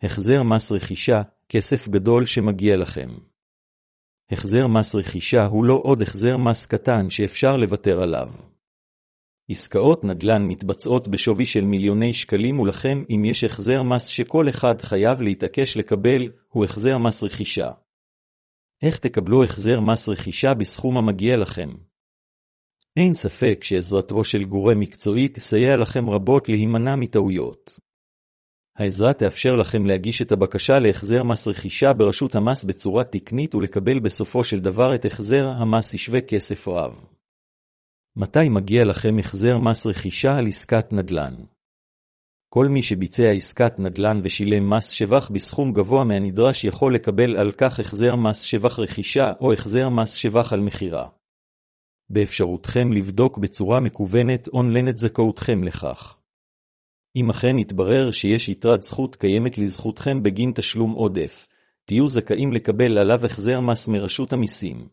החזר מס רכישה, כסף גדול שמגיע לכם. החזר מס רכישה הוא לא עוד החזר מס קטן שאפשר לוותר עליו. עסקאות נדל"ן מתבצעות בשווי של מיליוני שקלים, ולכם אם יש החזר מס שכל אחד חייב להתעקש לקבל, הוא החזר מס רכישה. איך תקבלו החזר מס רכישה בסכום המגיע לכם? אין ספק שעזרתו של גורם מקצועי תסייע לכם רבות להימנע מטעויות. העזרה תאפשר לכם להגיש את הבקשה להחזר מס רכישה ברשות המס בצורה תקנית ולקבל בסופו של דבר את החזר המס ישווה כסף רב. מתי מגיע לכם החזר מס רכישה על עסקת נדל"ן? כל מי שביצע עסקת נדל"ן ושילם מס שבח בסכום גבוה מהנדרש יכול לקבל על כך החזר מס שבח רכישה או החזר מס שבח על מחירה. באפשרותכם לבדוק בצורה מקוונת אונליין את זכאותכם לכך. אם אכן יתברר שיש יתרת זכות קיימת לזכותכם בגין תשלום עודף, תהיו זכאים לקבל עליו החזר מס מרשות המיסים.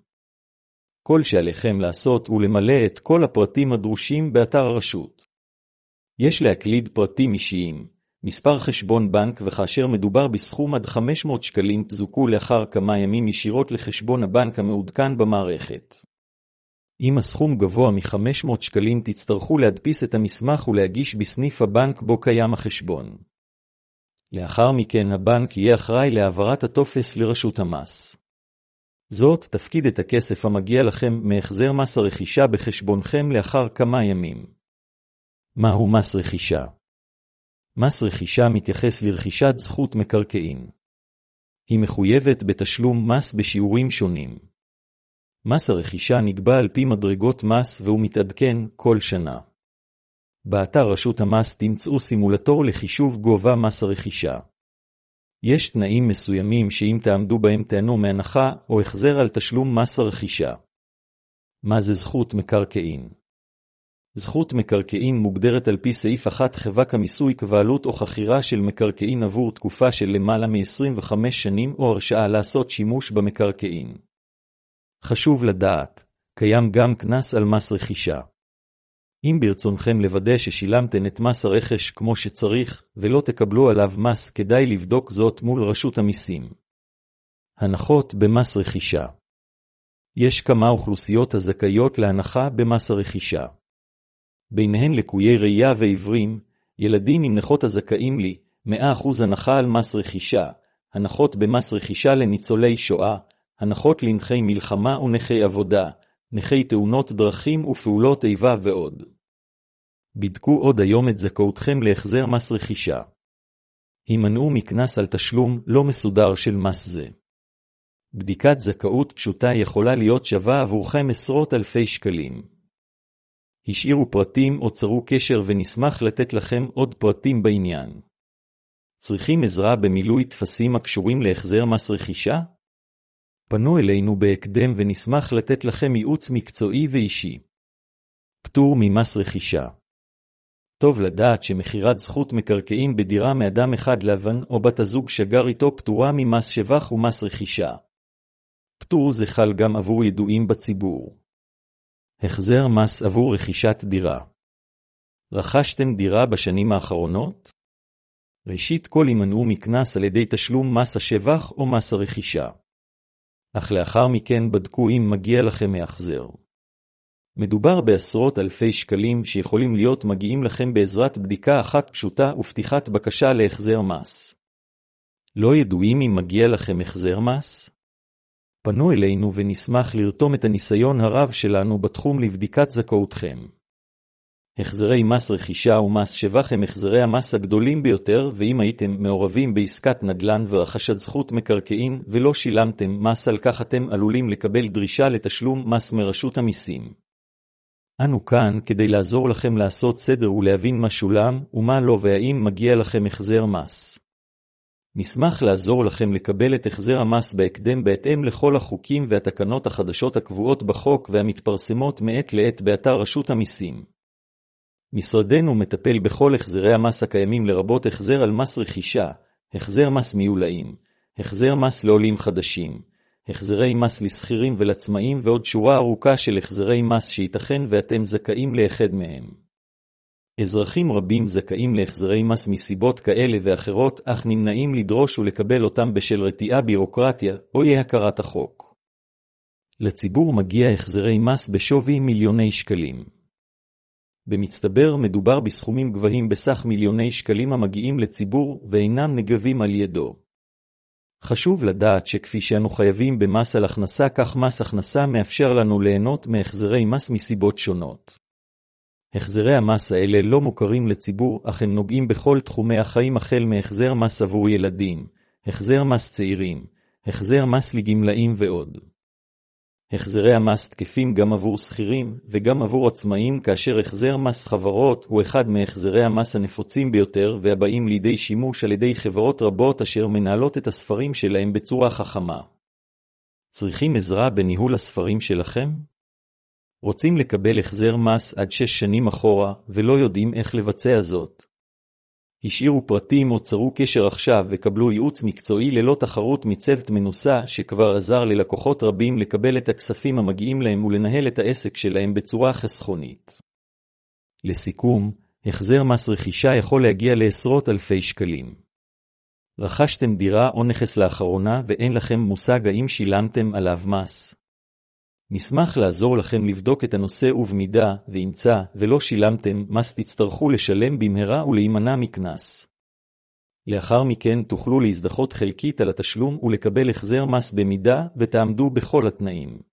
כל שעליכם לעשות הוא למלא את כל הפרטים הדרושים באתר הרשות. יש להקליד פרטים אישיים, מספר חשבון בנק, וכאשר מדובר בסכום עד 500 שקלים תזוכו לאחר כמה ימים ישירות לחשבון הבנק המעודכן במערכת. אם הסכום גבוה מ-500 שקלים תצטרכו להדפיס את המסמך ולהגיש בסניף הבנק בו קיים החשבון. לאחר מכן הבנק יהיה אחראי להעברת הטופס לרשות המס. זאת תפקיד את הכסף המגיע לכם מהחזר מס הרכישה בחשבונכם לאחר כמה ימים. מהו מס רכישה? מס רכישה מתייחס לרכישת זכות מקרקעין. היא מחויבת בתשלום מס בשיעורים שונים. מס הרכישה נקבע על פי מדרגות מס והוא מתעדכן כל שנה. באתר רשות המס תמצאו סימולטור לחישוב גובה מס הרכישה. יש תנאים מסוימים שאם תעמדו בהם תיהנו מהנחה או החזר על תשלום מס הרכישה. מה זה זכות מקרקעין? זכות מקרקעין מוגדרת על פי סעיף 1 חוק המיסוי כבעלות או חכירה של מקרקעין עבור תקופה של למעלה מ-25 שנים או הרשאה לעשות שימוש במקרקעין. חשוב לדעת, קיים גם קנס על מס רכישה. אם ברצונכם לוודא ששילמתם את מס הרכש כמו שצריך ולא תקבלו עליו מס, כדאי לבדוק זאת מול רשות המיסים. הנחות במס רכישה. יש כמה אוכלוסיות הזכאיות להנחה במס הרכישה. ביניהן לקויי ראייה ועיוורים, ילדים עם נכות הזכאים לי, 100% הנחה על מס רכישה, הנחות במס רכישה לניצולי שואה, הנחות לנכי מלחמה ונכי עבודה, נכי תאונות דרכים ופעולות איבה ועוד. בדקו עוד היום את זכאותכם להחזר מס רכישה. הימנעו מקנס על תשלום לא מסודר של מס זה. בדיקת זכאות פשוטה יכולה להיות שווה עבורכם עשרות אלפי שקלים. השאירו פרטים או צרו קשר ונשמח לתת לכם עוד פרטים בעניין. צריכים עזרה במילוי טפסים הקשורים להחזר מס רכישה? פנו אלינו בהקדם ונשמח לתת לכם ייעוץ מקצועי ואישי. פטור ממס רכישה. טוב לדעת שמחירת זכות מקרקעין בדירה מאדם אחד לבן או בת הזוג שגר איתו פטורה ממס שבח ומס רכישה. פטור זה חל גם עבור ידועים בציבור. החזר מס עבור רכישת דירה. רכשתם דירה בשנים האחרונות? ראשית כל הימנעו מקנס על ידי תשלום מס השבח או מס הרכישה. אך לאחר מכן בדקו אם מגיע לכם החזר. מדובר בעשרות אלפי שקלים שיכולים להיות מגיעים לכם בעזרת בדיקה אחת פשוטה ופתיחת בקשה להחזר מס. לא ידועים אם מגיע לכם החזר מס? פנו אלינו ונשמח לרתום את הניסיון הרב שלנו בתחום לבדיקת זכאותכם. החזרי מס רכישה ומס שבח הם החזרי המס הגדולים ביותר, ואם הייתם מעורבים בעסקת נדל"ן ורכשת זכות מקרקעין ולא שילמתם מס על כך אתם עלולים לקבל דרישה לתשלום מס מרשות המיסים. אנו כאן כדי לעזור לכם לעשות סדר ולהבין מה שולם ומה לא והאם מגיע לכם החזר מס. נשמח לעזור לכם לקבל את החזר המס בהקדם בהתאם לכל החוקים והתקנות החדשות הקבועות בחוק והמתפרסמות מעת לעת באתר רשות המיסים. משרדנו מטפל בכל החזרי המס הקיימים לרבות החזר על מס רכישה, החזר מס מיולאים, החזר מס לעולים חדשים, החזרי מס לסחירים ולעצמאים ועוד שורה ארוכה של החזרי מס שייתכן ואתם זכאים לאחד מהם. אזרחים רבים זכאים להחזרי מס מסיבות כאלה ואחרות, אך נמנעים לדרוש ולקבל אותם בשל רתיעה בירוקרטיה או אי-הכרת החוק. לציבור מגיע החזרי מס בשווי מיליוני שקלים. במצטבר מדובר בסכומים גבוהים בסך מיליוני שקלים המגיעים לציבור ואינם נגבים על ידו. חשוב לדעת שכפי שאנו חייבים במס על הכנסה, כך מס הכנסה מאפשר לנו ליהנות מהחזרי מס מסיבות שונות. החזרי המס האלה לא מוכרים לציבור, אך הם נוגעים בכל תחומי החיים, החל מהחזר מס עבור ילדים, החזר מס צעירים, החזר מס לגמלאים ועוד. החזרי המס תקפים גם עבור שכירים וגם עבור עצמאים, כאשר החזר מס חברות הוא אחד מהחזרי המס הנפוצים ביותר והבאים לידי שימוש על ידי חברות רבות אשר מנהלות את הספרים שלהם בצורה חכמה. צריכים עזרה בניהול הספרים שלכם? רוצים לקבל החזר מס עד 6 שנים אחורה ולא יודעים איך לבצע זאת? השאירו פרטים או צרו קשר עכשיו וקבלו ייעוץ מקצועי ללא תחרות מצוות מנוסה שכבר עזר ללקוחות רבים לקבל את הכספים המגיעים להם ולנהל את העסק שלהם בצורה חסכונית. לסיכום, החזר מס רכישה יכול להגיע לעשרות אלפי שקלים. רכשתם דירה או נכס לאחרונה ואין לכם מושג האם שילמתם עליו מס. נשמח לעזור לכם לבדוק את הנושא, ובמידה וימצא ולא שילמתם מס תצטרכו לשלם במהרה ולהימנע מקנס. לאחר מכן תוכלו להזדחות חלקית על התשלום ולקבל החזר מס במידה ותעמדו בכל התנאים.